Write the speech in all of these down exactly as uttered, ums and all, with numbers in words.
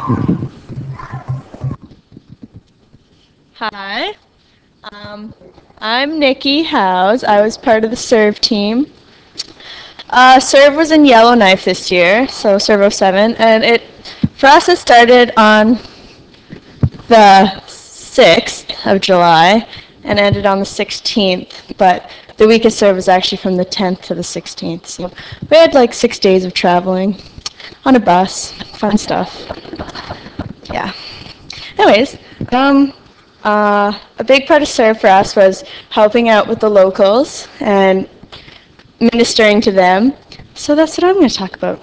Hi, um, I'm Nikki Howes. I was part of the Serve team. Uh, Serve was in Yellowknife this year, so Serve oh seven, and it for us it started on the sixth of July and ended on the sixteenth, but the week of Serve was actually from the tenth to the sixteenth, so we had like six days of traveling on a bus, fun stuff. Yeah. Anyways, um, uh, a big part of Serve for us was helping out with the locals and ministering to them. So that's what I'm going to talk about.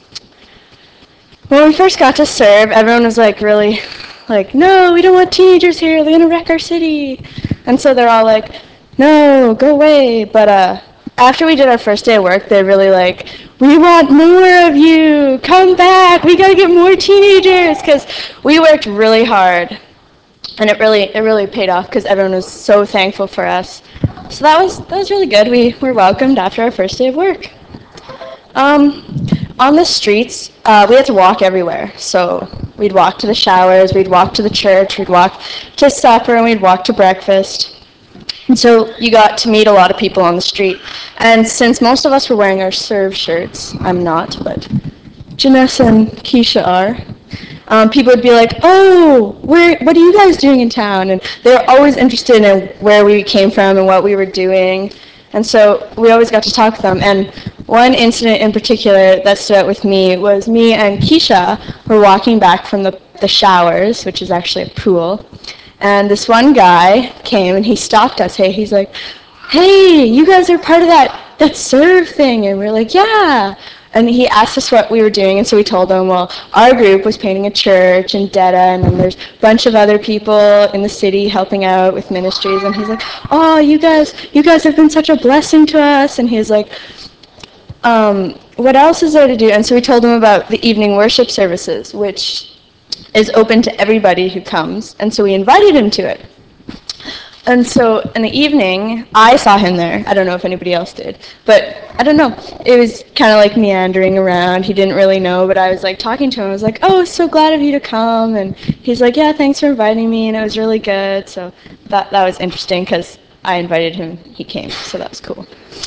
When we first got to Serve, everyone was like really like, no, we don't want teenagers here. They're going to wreck our city. And so they're all like, no, go away. But uh, after we did our first day of work, they're really like, we want more of you. Come back. We got to get more teenagers because we worked really hard. And it really it really paid off because everyone was so thankful for us. So that was that was really good. We were welcomed after our first day of work. Um, on the streets, uh, we had to walk everywhere. So we'd walk to the showers, we'd walk to the church, we'd walk to supper, and we'd walk to breakfast. And so you got to meet a lot of people on the street. And since most of us were wearing our Serve shirts, I'm not, but Janessa and Keisha are, um, people would be like, oh, where, what are you guys doing in town? And they were always interested in where we came from and what we were doing. And so we always got to talk to them. And one incident in particular that stood out with me was me and Keisha were walking back from the, the showers, which is actually a pool. And this one guy came and he stopped us. Hey, he's like, hey, you guys are part of that, that Serve thing. And we're like, yeah. And he asked us what we were doing, and so we told him, well, our group was painting a church in Detta, and then there's a bunch of other people in the city helping out with ministries. And he's like, oh, you guys, you guys have been such a blessing to us. And he's like, um, what else is there to do? And so we told him about the evening worship services, which is open to everybody who comes. And so we invited him to it. And so in the evening, I saw him there. I don't know if anybody else did. But I don't know. It was kind of like meandering around. He didn't really know, but I was like talking to him. I was like, oh, so glad of you to come. And he's like, yeah, thanks for inviting me. And it was really good. So that, that was interesting because I invited him. He came. So that was cool.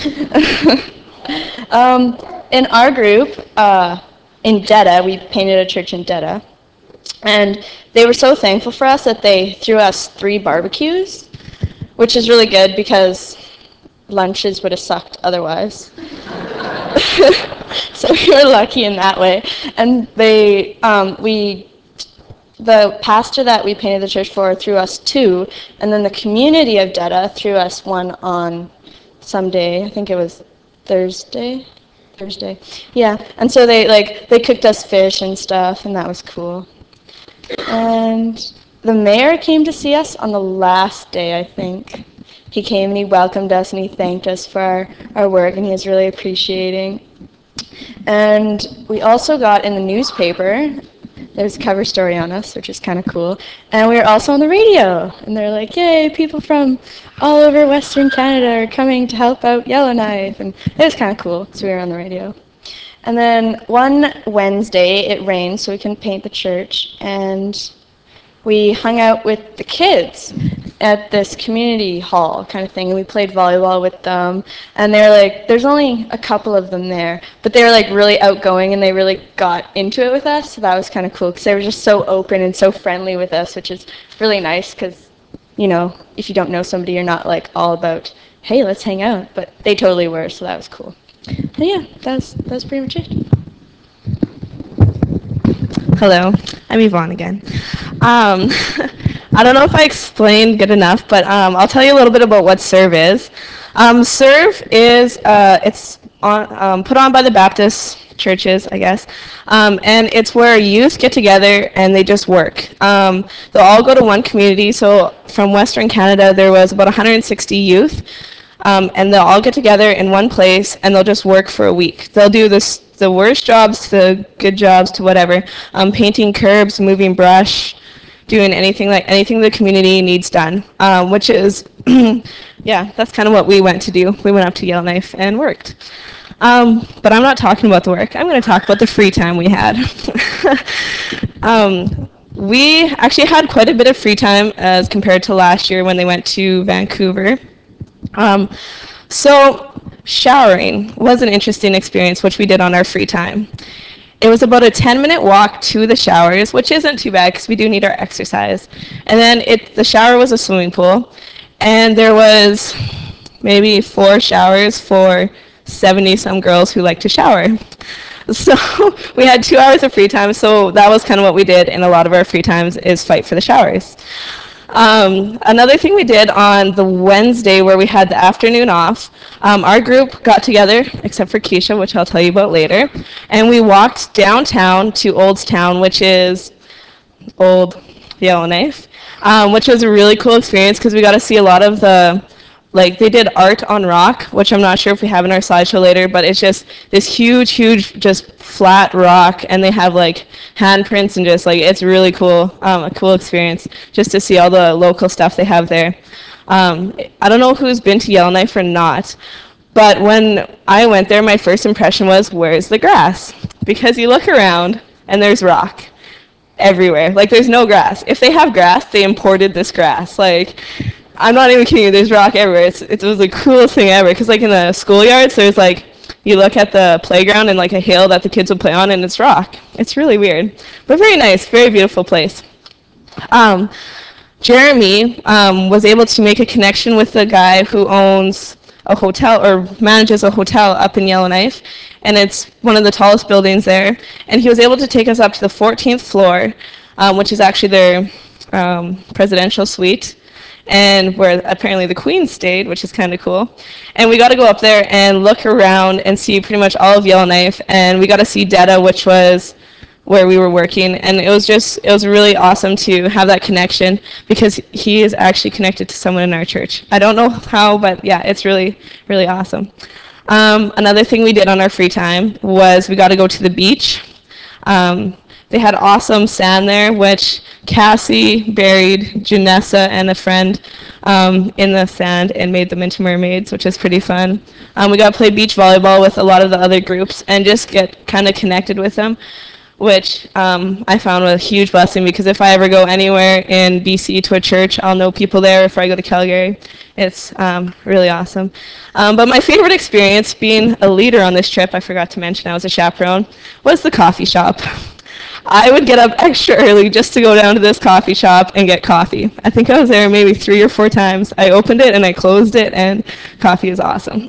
um, in our group, uh, in Detta, we painted a church in Detta. And they were so thankful for us that they threw us three barbecues, which is really good because lunches would have sucked otherwise. So we were lucky in that way. And they, um, we, the pastor that we painted the church for threw us two, and then the community of Detta threw us one on some day. I think it was Thursday. Thursday. Yeah. And so they like they cooked us fish and stuff, and that was cool. And the mayor came to see us on the last day, I think. He came and he welcomed us and he thanked us for our, our work, and he was really appreciating. And we also got in the newspaper, there's a cover story on us, which is kind of cool. And we were also on the radio. And they're like, yay, people from all over Western Canada are coming to help out Yellowknife. And it was kind of cool, so we were on the radio. And then one Wednesday, it rained, so we couldn't paint the church. And we hung out with the kids at this community hall kind of thing, and we played volleyball with them. And they were like, there's only a couple of them there, but they were like really outgoing, and they really got into it with us, so that was kind of cool, because they were just so open and so friendly with us, which is really nice, because, you know, if you don't know somebody, you're not like all about, hey, let's hang out, but they totally were, so that was cool. And yeah, that's that's pretty much it. Hello, I'm Yvonne again. Um, I don't know if I explained good enough, but um, I'll tell you a little bit about what Serve is. Um, Serve is uh, it's on, um, put on by the Baptist churches, I guess, um, and it's where youth get together and they just work. Um, they'll all go to one community. So from Western Canada, there was about one hundred sixty youth. Um, and they'll all get together in one place and they'll just work for a week. They'll do this, the worst jobs to the good jobs to whatever, um, painting curbs, moving brush, doing anything like anything the community needs done, um, which is, yeah, that's kind of what we went to do. We went up to Yellowknife and worked. Um, but I'm not talking about the work. I'm going to talk about the free time we had. Um, we actually had quite a bit of free time as compared to last year when they went to Vancouver. Um, so showering was an interesting experience, which we did on our free time. It was about a ten minute walk to the showers, which isn't too bad because we do need our exercise. And then it, the shower was a swimming pool, and there was maybe four showers for seventy some girls who like to shower. So we had two hours of free time, so that was kind of what we did in a lot of our free times is fight for the showers. Um, another thing we did on the Wednesday where we had the afternoon off, um, our group got together, except for Keisha, which I'll tell you about later, and we walked downtown to Oldstown, which is old Yellowknife, um, which was a really cool experience because we got to see a lot of the, like they did art on rock, which I'm not sure if we have in our slideshow later, but it's just this huge, huge, just flat rock, and they have like handprints and just like it's really cool, um, a cool experience just to see all the local stuff they have there. Um, I don't know who's been to Yellowknife or not, but when I went there, my first impression was, where's the grass? Because you look around and there's rock everywhere. Like there's no grass. If they have grass, they imported this grass. Like I'm not even kidding you. There's rock everywhere. It's, it was the coolest thing ever. Because like in the schoolyards, there's like you look at the playground and like a hill that the kids would play on, and it's rock. It's really weird, but very nice, very beautiful place. Um, Jeremy um, was able to make a connection with the guy who owns a hotel or manages a hotel up in Yellowknife, and it's one of the tallest buildings there. And he was able to take us up to the fourteenth floor, um, which is actually their um, presidential suite, and where apparently the Queen stayed, which is kind of cool. And we got to go up there and look around and see pretty much all of Yellowknife, and we got to see Detta, which was where we were working, and it was just it was really awesome to have that connection because he is actually connected to someone in our church. I don't know how, but yeah, it's really really awesome. Um, another thing we did on our free time was we got to go to the beach. Um, they had awesome sand there, which Cassie buried Janessa and a friend um, in the sand and made them into mermaids, which is pretty fun. Um, we got to play beach volleyball with a lot of the other groups and just get kind of connected with them, which um, I found was a huge blessing because if I ever go anywhere in B C to a church, I'll know people there. If I go to Calgary, it's um, really awesome. Um, but my favorite experience being a leader on this trip, I forgot to mention I was a chaperone, was the coffee shop. I would get up extra early just to go down to this coffee shop and get coffee. I think I was there maybe three or four times. I opened it and I closed it, and coffee is awesome.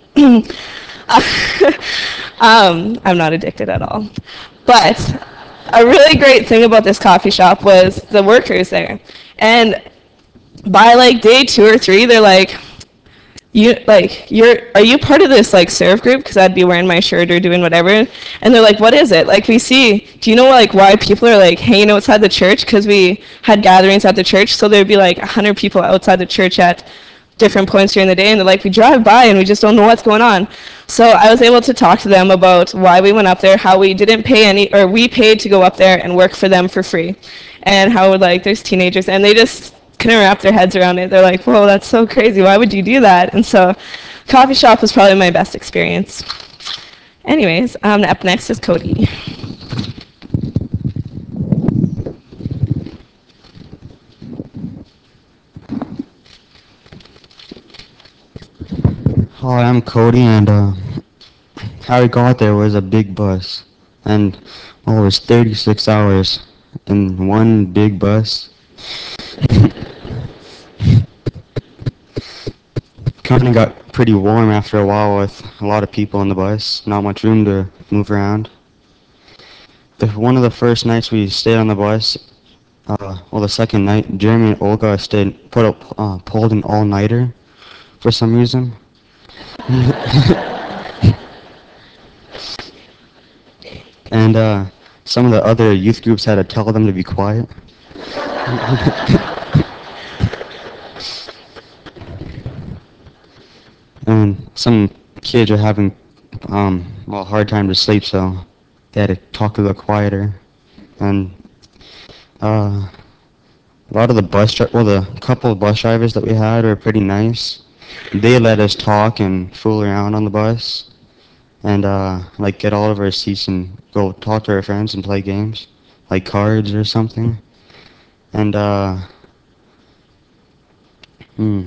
um, I'm not addicted at all. But a really great thing about this coffee shop was the workers there. And by like day two or three, they're like, you like you're are you part of this like serve group, because I'd be wearing my shirt or doing whatever, and they're like, what is it? Like we see, do you know like why people are like hanging outside the church? Because we had gatherings at the church, so there'd be like a hundred people outside the church at different points during the day, and they're like, we drive by and we just don't know what's going on. So I was able to talk to them about why we went up there, how we didn't pay any, or we paid to go up there and work for them for free, and how like there's teenagers and they just couldn't wrap their heads around it. They're like, whoa, that's so crazy. Why would you do that? And so coffee shop was probably my best experience. Anyways, um, up next is Cody. Hi, I'm Cody, and uh, how we got there was a big bus, and oh, it was thirty-six hours in one big bus. Kind of got pretty warm after a while with a lot of people on the bus, not much room to move around. The, one of the first nights we stayed on the bus, uh, well, the second night, Jeremy and Olga stayed, put up, uh, pulled an all-nighter for some reason. And uh, some of the other youth groups had to tell them to be quiet. And some kids are having um, well, a hard time to sleep, so they had to talk a little quieter. And uh, a lot of the bus, dri- well, the couple of bus drivers that we had were pretty nice. They let us talk and fool around on the bus, and uh, like get all of our seats and go talk to our friends and play games. like cards or something. And uh, hmm,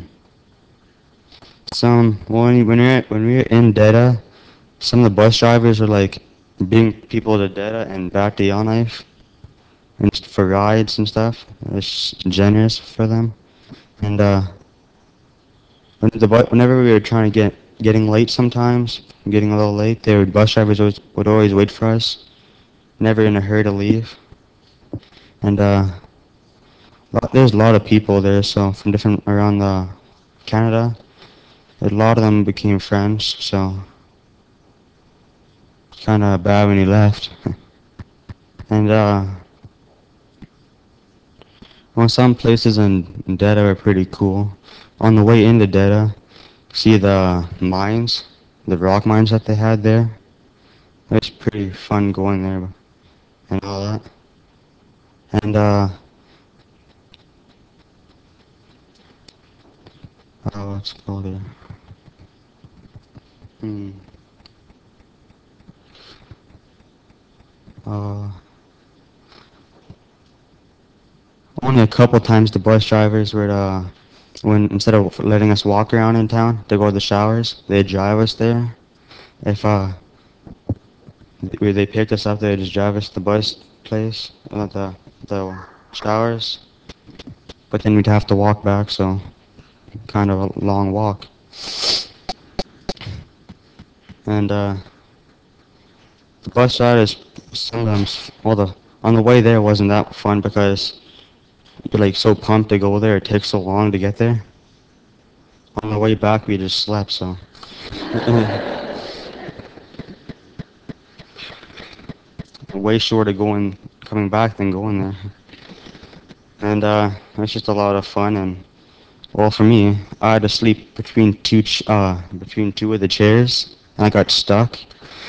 some when when we were when we were in Deta, some of the bus drivers were like bringing people to Deta and back to Yellowknife and just for rides and stuff. It's generous for them. And uh, when the bu- whenever we were trying to get getting late, sometimes getting a little late, they would bus drivers always, would always wait for us, never in a hurry to leave. And uh, lo- there's a lot of people there, so from different around the Canada. A lot of them became friends, so it's kind of bad when he left. And uh, well, some places in Deta are pretty cool. On the way into Deta, see the mines, the rock mines that they had there. It's pretty fun going there and all that. And uh, oh, what's it called there? Hmm. Uh, only a couple times the bus drivers would uh, when instead of letting us walk around in town to go to the showers, they'd drive us there. If uh, where they picked us up, they just drive us to the bus place, uh, the the showers. But then we'd have to walk back, so kind of a long walk. And uh, the bus ride is sometimes, well, the on the way there wasn't that fun because you're like so pumped to go there. It takes so long to get there. On the way back, we just slept, so way shorter going coming back than going there. And uh, it's just a lot of fun. And well, for me, I had to sleep between two ch- uh between two of the chairs, and I got stuck.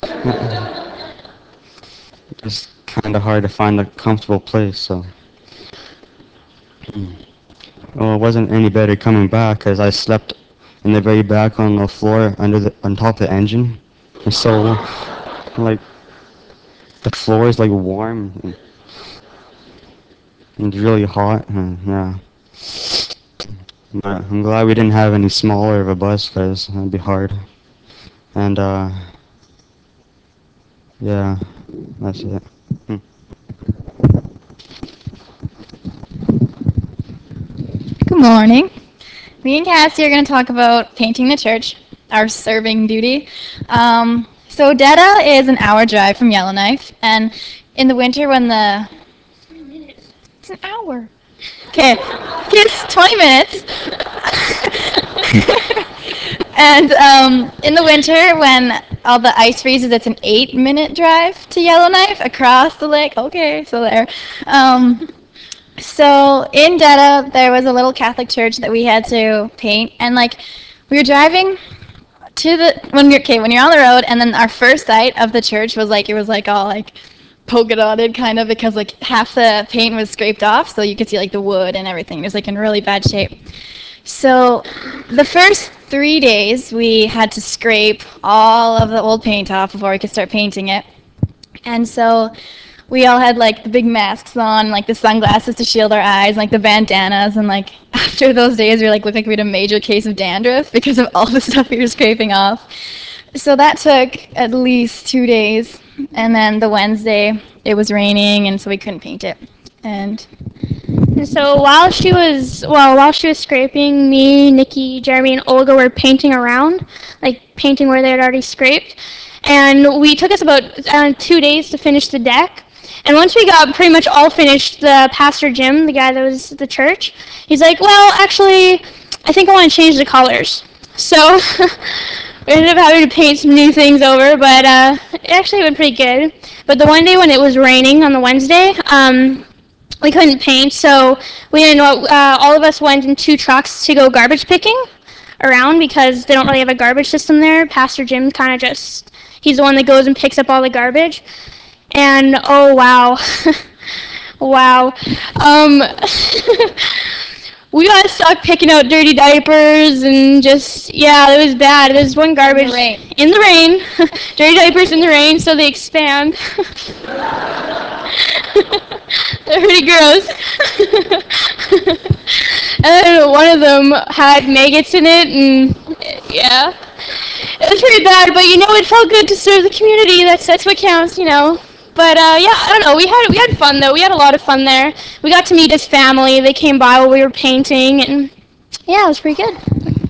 It's kind of hard to find a comfortable place. So, well, it wasn't any better coming back because I slept in the very back on the floor under the on top of the engine. It's so like the floor is like warm and, and it's really hot. And, yeah. But I'm glad we didn't have any smaller of a bus because that'd be hard. And uh, yeah, that's it. Hmm. Good morning. Me and Cassie are going to talk about painting the church, our serving duty. Um, so Deta is an hour drive from Yellowknife, and in the winter when the it's an hour. Okay, it's twenty minutes. And um, in the winter when all the ice freezes, it's an eight-minute drive to Yellowknife across the lake. Okay, so there. Um, So in Deta, there was a little Catholic church that we had to paint, and like we were driving to the when you're okay when you're on the road, and then our first sight of the church was like it was like all like polka dotted kind of because like half the paint was scraped off, so you could see like the wood and everything. It was like in really bad shape. So the first three days we had to scrape all of the old paint off before we could start painting it. And so we all had like the big masks on, like the sunglasses to shield our eyes, like the bandanas, and like after those days we like looked like we had a major case of dandruff because of all the stuff we were scraping off. So that took at least two days, and then the Wednesday it was raining, and so we couldn't paint it. And And so while she was well, while she was scraping, me, Nikki, Jeremy, and Olga were painting around, like painting where they had already scraped. And we took us about uh, two days to finish the deck. And once we got pretty much all finished, the pastor Jim, the guy that was at the church, he's like, "Well, actually, I think I want to change the colors." So we ended up having to paint some new things over, but uh, it actually went pretty good. But the one day when it was raining on the Wednesday, um, we couldn't paint, so we didn't know. Uh, all of us went in two trucks to go garbage picking around because they don't really have a garbage system there. Pastor Jim kind of just, he's the one that goes and picks up all the garbage. And oh wow, wow. Um, we got stuck picking out dirty diapers and just, yeah, it was bad. There's one garbage. In the rain. In the rain. Dirty diapers in the rain, so they expand. They're pretty gross. And then one of them had maggots in it, and yeah, it was pretty bad. But you know, it felt good to serve the community. That's that's what counts, you know. But uh, yeah, I don't know. We had we had fun though. We had a lot of fun there. We got to meet his family. They came by while we were painting, and yeah, it was pretty good.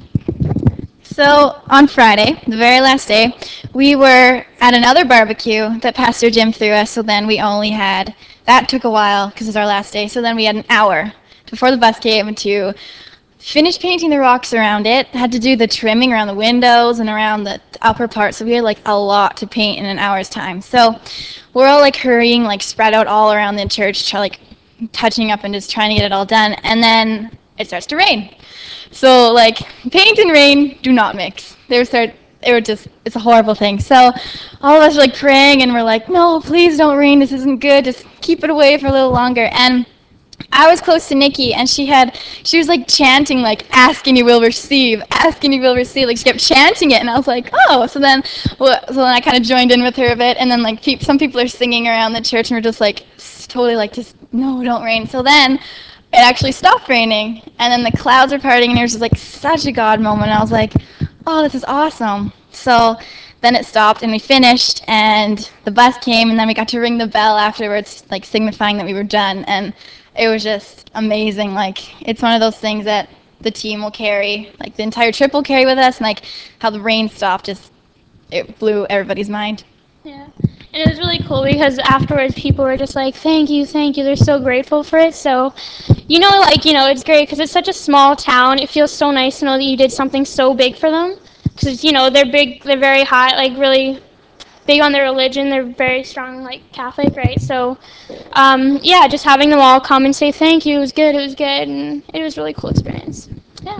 So on Friday, the very last day, we were at another barbecue that Pastor Jim threw us. So then we only had, that took a while because it was our last day. So then we had an hour before the bus came to finish painting the rocks around it. Had to do the trimming around the windows and around the upper part. So we had like a lot to paint in an hour's time. So we're all like hurrying, like spread out all around the church, try, like touching up and just trying to get it all done. And then it starts to rain. So like paint and rain do not mix. They would start. They were just. It's a horrible thing. So all of us are like praying and we're like, no, please don't rain. This isn't good. Just keep it away for a little longer. And I was close to Nikki, and she had. She was like chanting, like, "Ask and you will receive. Ask and you will receive." Like she kept chanting it, and I was like, oh. So then, well, so then I kind of joined in with her a bit, and then like peop some people are singing around the church, and we're just like totally like, just no, don't rain. So then it actually stopped raining, and then the clouds are parting, and it was just like such a God moment. I was like, oh, this is awesome. So then it stopped, and we finished, and the bus came, and then we got to ring the bell afterwards, like signifying that we were done, and it was just amazing. Like, it's one of those things that the team will carry, like the entire trip will carry with us, and like how the rain stopped, just it blew everybody's mind. Yeah. And it was really cool because afterwards people were just like, thank you, thank you. They're so grateful for it. So, you know, like, you know, it's great because it's such a small town. It feels so nice to know that you did something so big for them. Because, you know, they're big, they're very high, like really big on their religion. They're very strong, like Catholic, right? So, um, yeah, just having them all come and say thank you, it was good, it was good. And it was a really cool experience. Yeah.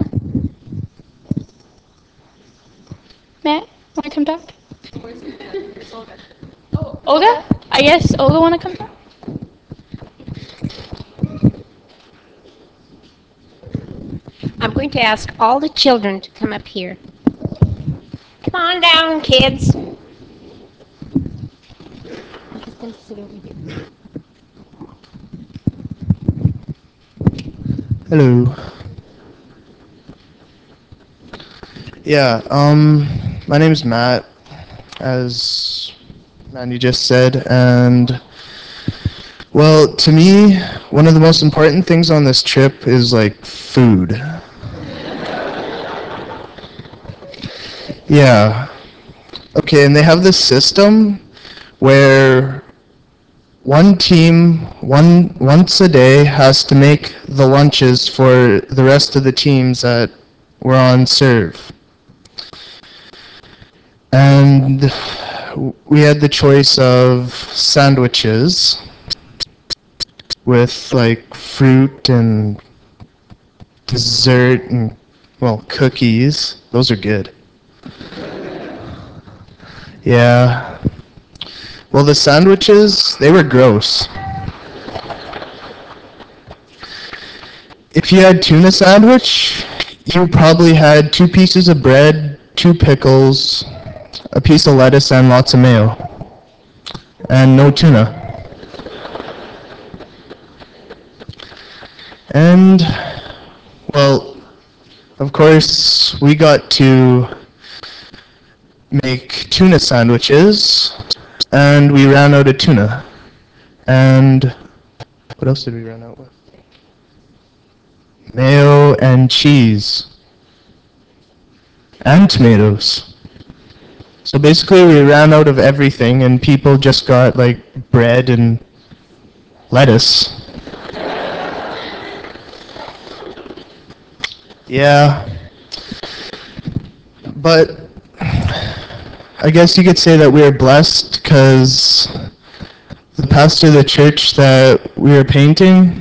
Matt, want to come talk? Olga? I guess Olga want to come talk? I'm going to ask all the children to come up here. Come on down, kids. I'm just going to sit over here. Hello. Yeah, um, my name is Matt, as Mandy just said, and well, to me, one of the most important things on this trip is like food. Yeah. Okay, and they have this system where one team one once a day has to make the lunches for the rest of the teams that were on serve. And we had the choice of sandwiches with like fruit and dessert and, well, cookies. Those are good. Yeah. Well, the sandwiches, they were gross. If you had tuna sandwich, you probably had two pieces of bread, two pickles, a piece of lettuce, and lots of mayo. And no tuna. And, well, of course, we got to make tuna sandwiches, and we ran out of tuna. And what else did we run out with? Mayo and cheese. And tomatoes. So basically we ran out of everything and people just got like bread and lettuce. Yeah. But I guess you could say that we were blessed because the pastor of the church that we were painting,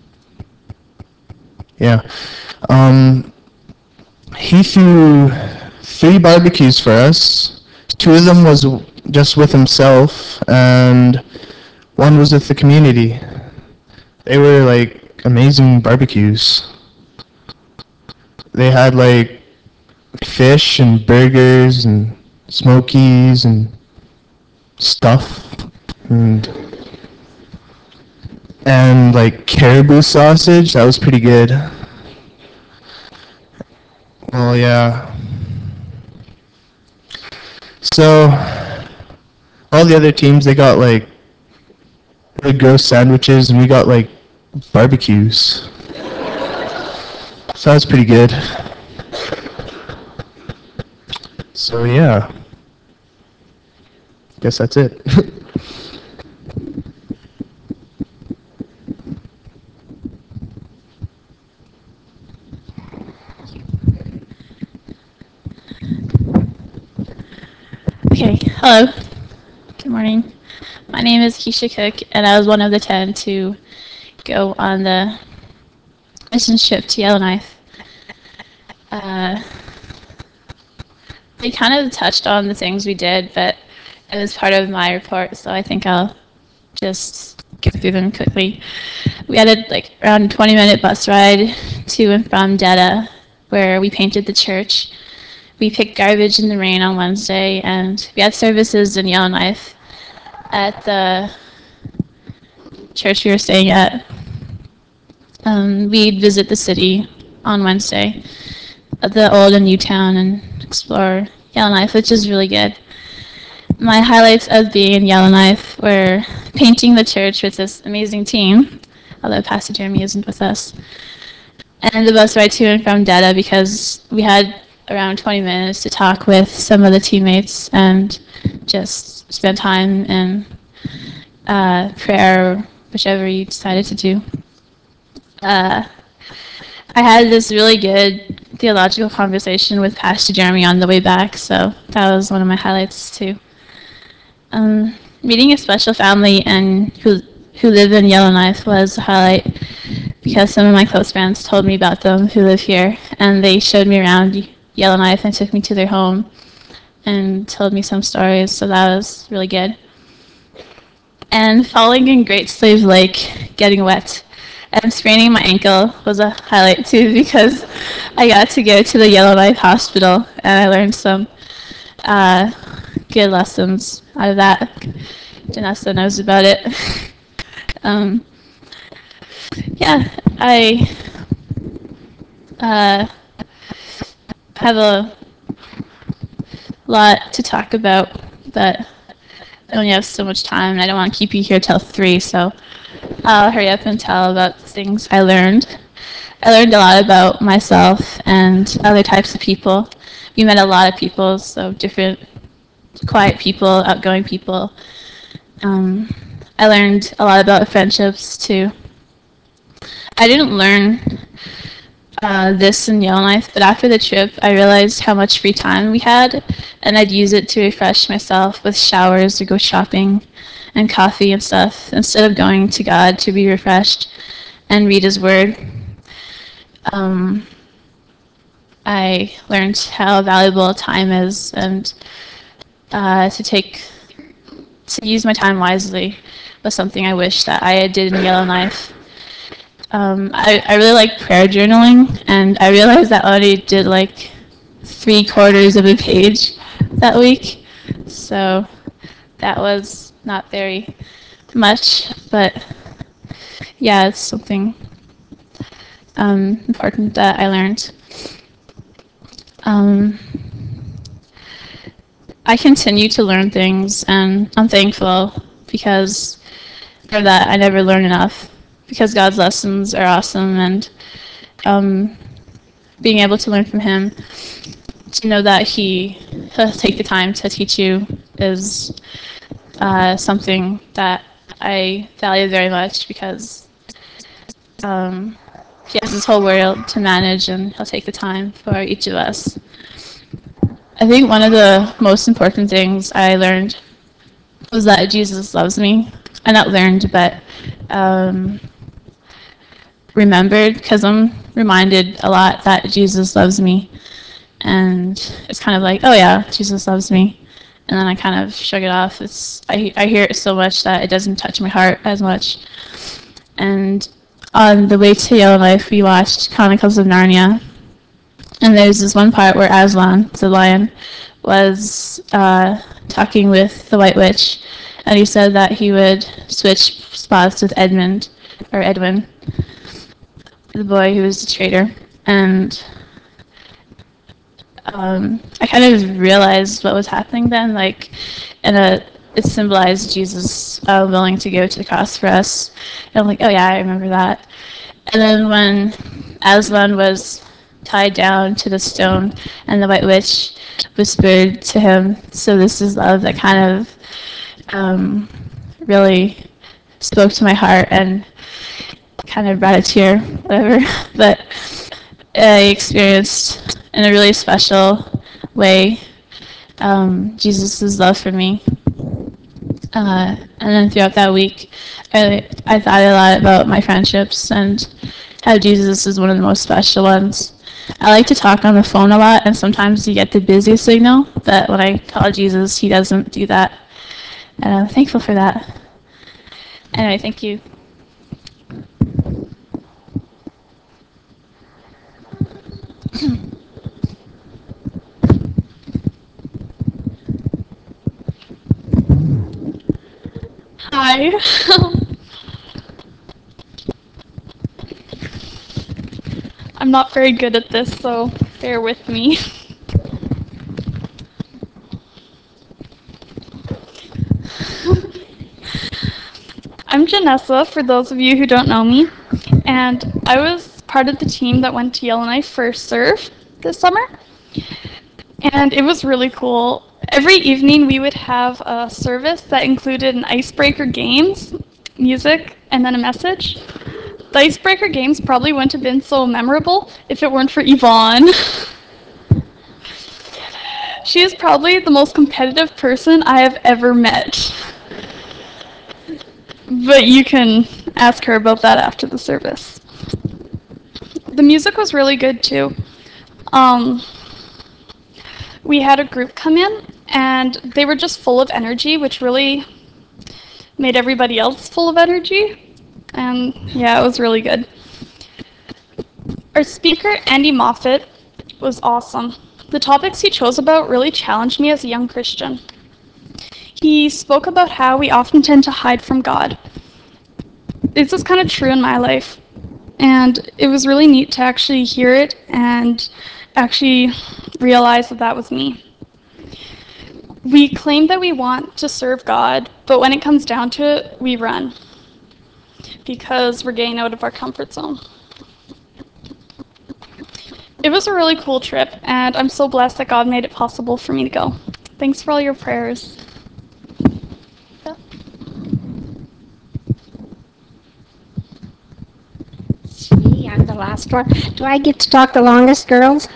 yeah, um, he threw three barbecues for us. Two of them was just with himself, and one was with the community. They were like amazing barbecues. They had like fish and burgers and smokies and stuff. And and like caribou sausage. That was pretty good. Well, yeah. So all the other teams, they got like really gross sandwiches, and we got like barbecues. So that was pretty good. So yeah, guess that's it. Okay, hello. Good morning. My name is Keisha Cook, and I was one of the ten to go on the mission trip to Yellowknife. Uh, we kind of touched on the things we did, but it was part of my report, so I think I'll just get through them quickly. We had a like around twenty minute bus ride to and from Deta, where we painted the church. We picked garbage in the rain on Wednesday, and we had services in Yellowknife at the church we were staying at. Um, we'd visit the city on Wednesday, the old and new town, and explore Yellowknife, which is really good. My highlights of being in Yellowknife were painting the church with this amazing team, although Pastor Jeremy isn't with us, and the bus ride to and from Deta, because we had around twenty minutes to talk with some of the teammates and just spend time in uh, prayer, whichever you decided to do. Uh, I had this really good theological conversation with Pastor Jeremy on the way back, so that was one of my highlights too. Um, meeting a special family and who who live in Yellowknife was a highlight, because some of my close friends told me about them who live here, and they showed me around Yellowknife and took me to their home and told me some stories, so that was really good. And falling in Great Slave Lake, getting wet, and spraining my ankle was a highlight too, because I got to go to the Yellowknife Hospital and I learned some uh, good lessons out of that. Janessa knows about it. um, yeah, I uh, have a lot to talk about, but I only have so much time, and I don't want to keep you here till three, so I'll hurry up and tell about the things I learned. I learned a lot about myself and other types of people. We met a lot of people, so different quiet people, outgoing people. Um, I learned a lot about friendships, too. I didn't learn uh, this in Yellowknife, but after the trip, I realized how much free time we had, and I'd use it to refresh myself with showers or go shopping and coffee and stuff, instead of going to God to be refreshed and read His Word. Um, I learned how valuable time is, and uh, to take to use my time wisely was something I wish that I did in Yellowknife. Um, I, I really like prayer journaling, and I realized that I only did like three quarters of a page that week, so that was not very much, but yeah, it's something um, important that I learned. Um, I continue to learn things, and I'm thankful because for that I never learn enough, because God's lessons are awesome, and um, being able to learn from Him, to know that He He'll take the time to teach you is uh, something that I value very much, because um, He has this whole world to manage, and He'll take the time for each of us. I think one of the most important things I learned was that Jesus loves me. I not learned, but um, remembered, because I'm reminded a lot that Jesus loves me. And it's kind of like, oh yeah, Jesus loves me. And then I kind of shrug it off. It's I, I hear it so much that it doesn't touch my heart as much. And on the way to Yellowknife, we watched Chronicles of Narnia. And there's this one part where Aslan, the lion, was uh, talking with the White Witch, and he said that he would switch spots with Edmund or Edwin, the boy who was the traitor. And um, I kind of realized what was happening then, like, and a, it symbolized Jesus uh, willing to go to the cross for us. And I'm like, oh yeah, I remember that. And then when Aslan was tied down to the stone and the White Witch whispered to him, "So this is love," that kind of um, really spoke to my heart and kind of brought a tear, whatever. But I experienced in a really special way um, Jesus' love for me. Uh, and then throughout that week, I, I thought a lot about my friendships and how Jesus is one of the most special ones. I like to talk on the phone a lot, and sometimes you get the busy signal, but when I call Jesus, he doesn't do that. And I'm thankful for that. Anyway, thank you. Hi. I'm not very good at this, so bear with me. I'm Janessa, for those of you who don't know me, and I was part of the team that went to Yellowknife for Serve this summer, and it was really cool. Every evening we would have a service that included an icebreaker games, music, and then a message. The icebreaker games probably wouldn't have been so memorable if it weren't for Yvonne. She is probably the most competitive person I have ever met. But you can ask her about that after the service. The music was really good too. Um, we had a group come in and they were just full of energy, which really made everybody else full of energy. And yeah, it was really good. Our speaker, Andy Moffat, was awesome. The topics he chose about really challenged me as a young Christian. He spoke about how we often tend to hide from God. This is kind of true in my life, and it was really neat to actually hear it and actually realize that that was me. We claim that we want to serve God, but when it comes down to it, we run because we're getting out of our comfort zone. It was a really cool trip, and I'm so blessed that God made it possible for me to go. Thanks for all your prayers. Gee, I'm the last one. Do I get to talk the longest, girls?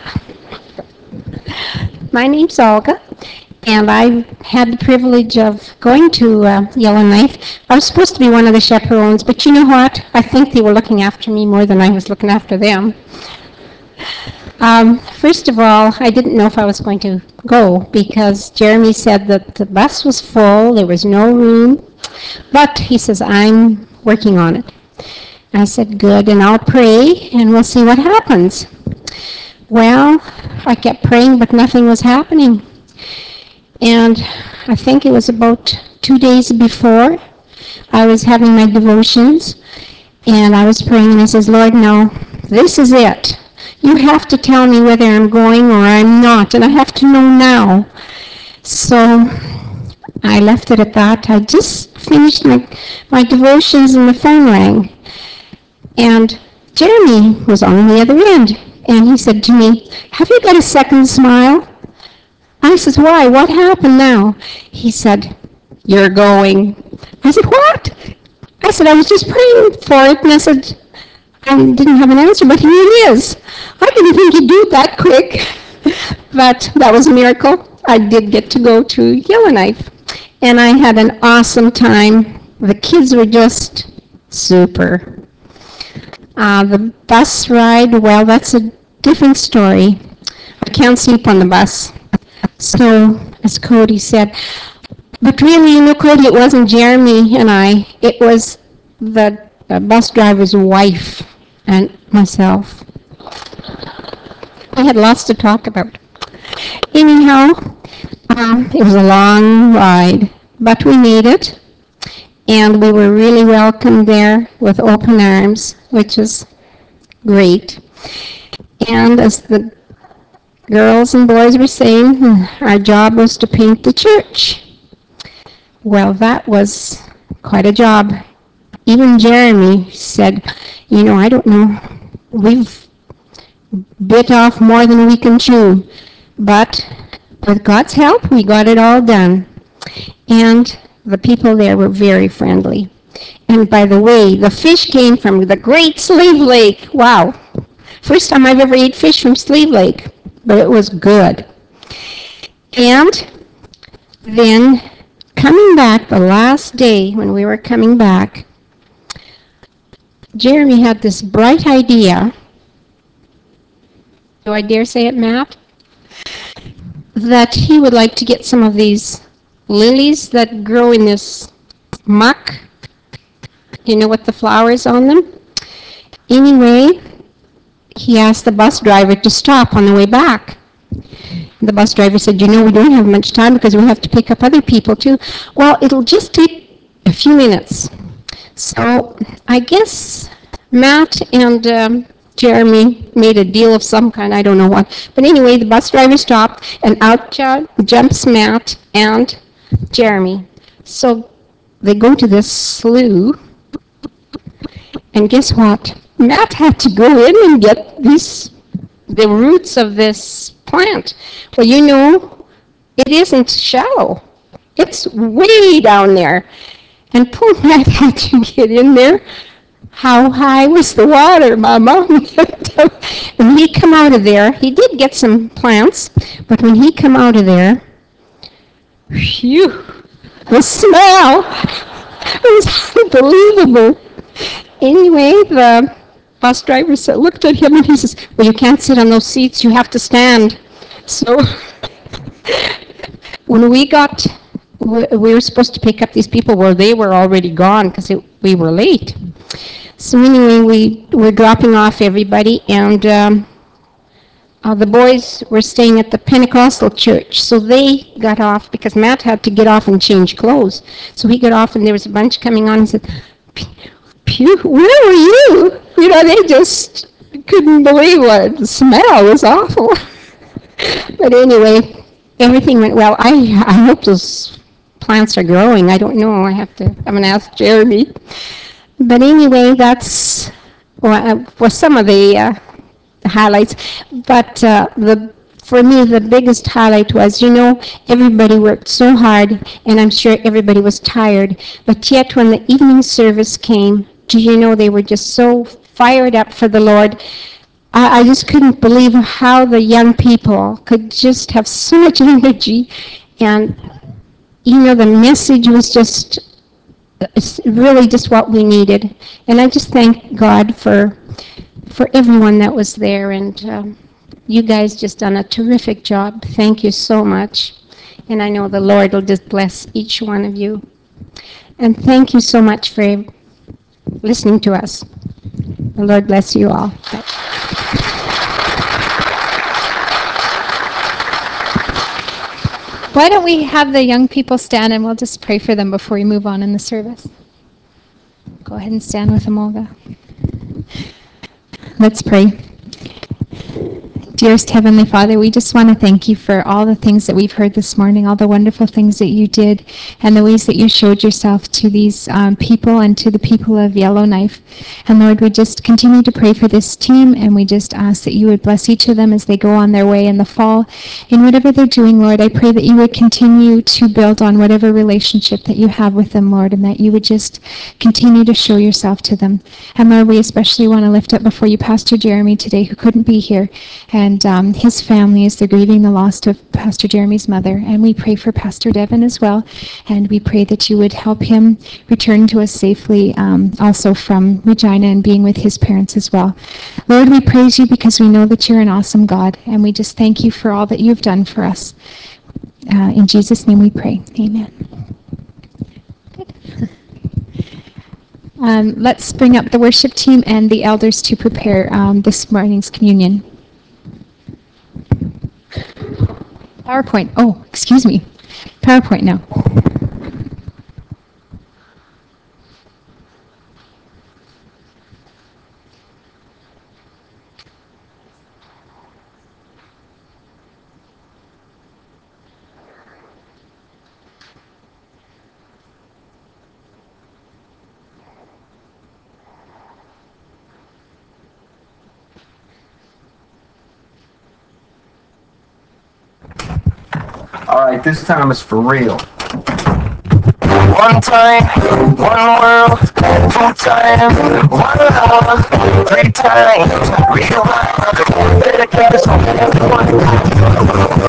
My name's Olga, and I had the privilege of going to uh, Yellowknife. I was supposed to be one of the chaperones, but you know what? I think they were looking after me more than I was looking after them. Um, first of all, I didn't know if I was going to go because Jeremy said that the bus was full, there was no room, but he says, I'm working on it. I said, good, and I'll pray, and we'll see what happens. Well, I kept praying, but nothing was happening. And I think it was about two days before, I was having my devotions, and I was praying, and I says, Lord, no, this is it. You have to tell me whether I'm going or I'm not, and I have to know now. So I left it at that. I just finished my, my devotions, and the phone rang. And Jeremy was on the other end, and he said to me, have you got a second smile? I says, why? What happened now? He said, you're going. I said, what? I said, I was just praying for it, and I said, I didn't have an answer, but here it is. I didn't think you'd do it that quick. But that was a miracle. I did get to go to Yellowknife, and I had an awesome time. The kids were just super. Uh, the bus ride, well, that's a different story. I can't sleep on the bus. So, as Cody said, but really, you know, Cody, it wasn't Jeremy and I. It was the, the bus driver's wife and myself. I had lots to talk about. Anyhow, um, it was a long ride, but we made it. and we were really welcomed there with open arms, which was great. And as the girls and boys were saying, our job was to paint the church. Well, that was quite a job. Even Jeremy said, you know, I don't know, we've bit off more than we can chew, but with God's help, we got it all done. And the people there were very friendly. And by the way, the fish came from the Great Slave Lake. Wow. First time I've ever ate fish from Slave Lake, but it was good. And then coming back the last day when we were coming back, Jeremy had this bright idea. Do I dare say it, Matt? That he would like to get some of these lilies that grow in this muck. You know, with the flowers on them? Anyway, he asked the bus driver to stop on the way back. The bus driver said, you know, we don't have much time because we have to pick up other people too. Well, it'll just take a few minutes. So I guess Matt and um, Jeremy made a deal of some kind, I don't know what. But anyway, the bus driver stopped, and out jumps Matt and Jeremy. So they go to this slough, and guess what? Matt had to go in and get these, the roots of this plant. Well, you know, it isn't shallow. It's way down there. And poor Matt had to get in there. How high was the water, Mama? When he come out of there, he did get some plants, but when he come out of there, phew, the smell was unbelievable. Anyway, the bus driver said, looked at him and he says, well, you can't sit on those seats, you have to stand. So when we got, we were supposed to pick up these people, well, they were already gone because we were late. So anyway, we were dropping off everybody, and um, uh, the boys were staying at the Pentecostal church, so they got off because Matt had to get off and change clothes. So he got off, and there was a bunch coming on and said, Pew, where were you? You know, they just couldn't believe what the smell was awful. But anyway, everything went well. I I hope those plants are growing. I don't know. I have to. I'm going to ask Jeremy. But anyway, that's well, was some of the uh, highlights. But uh, the for me, the biggest highlight was, you know, everybody worked so hard, and I'm sure everybody was tired. But yet, when the evening service came, do you know, they were just so fired up for the Lord. I, I just couldn't believe how the young people could just have so much energy. And, you know, the message was just it's really just what we needed. And I just thank God for for everyone that was there. And um, you guys just done a terrific job. Thank you so much. And I know the Lord will just bless each one of you. And thank you so much for listening to us. The Lord bless you all. Why don't we have the young people stand and we'll just pray for them before we move on in the service. Go ahead and stand with them, Olga. Let's pray. Dearest Heavenly Father, we just want to thank you for all the things that we've heard this morning, all the wonderful things that you did, and the ways that you showed yourself to these um, people and to the people of Yellowknife. And Lord, we just continue to pray for this team, and we just ask that you would bless each of them as they go on their way in the fall. In whatever they're doing, Lord, I pray that you would continue to build on whatever relationship that you have with them, Lord, and that you would just continue to show yourself to them. And Lord, we especially want to lift up before you Pastor Jeremy today, who couldn't be here, and And um, his family as they're grieving the loss of Pastor Jeremy's mother. And we pray for Pastor Devin as well. And we pray that you would help him return to us safely, um, also from Regina, and being with his parents as well. Lord, we praise you because we know that you're an awesome God. And we just thank you for all that you've done for us. Uh, in Jesus' name we pray. Amen. Good. Um, let's bring up the worship team and the elders to prepare um, this morning's communion. PowerPoint. Oh, excuse me. PowerPoint now. Alright, this time it's for real. One time, one world, two times, one love, three times, real love, dedicated to everyone.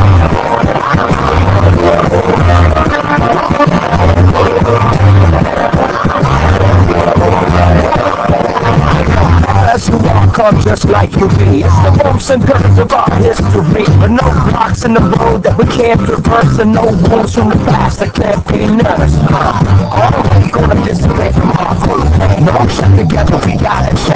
As you walk up just like you be, it's the bumps and curves of our history, but no blocks in the road that we can't reverse, and no wounds from the past that can't be nursed. All we gonna disappear from our food. No, shut together, we gotta shut.